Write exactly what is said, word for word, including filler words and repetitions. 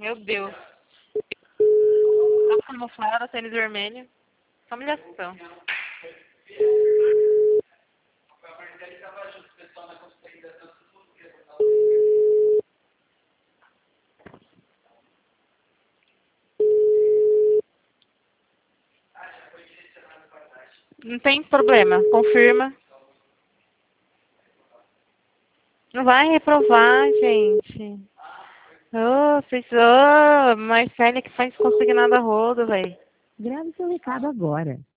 Meu Deus. Tá camuflado, tênis vermelho. Só humilhação. Não tem problema, confirma. Não vai reprovar, gente. Ô, vocês, ô, Marcele que faz consignado a rodo, velho. Grave seu recado agora.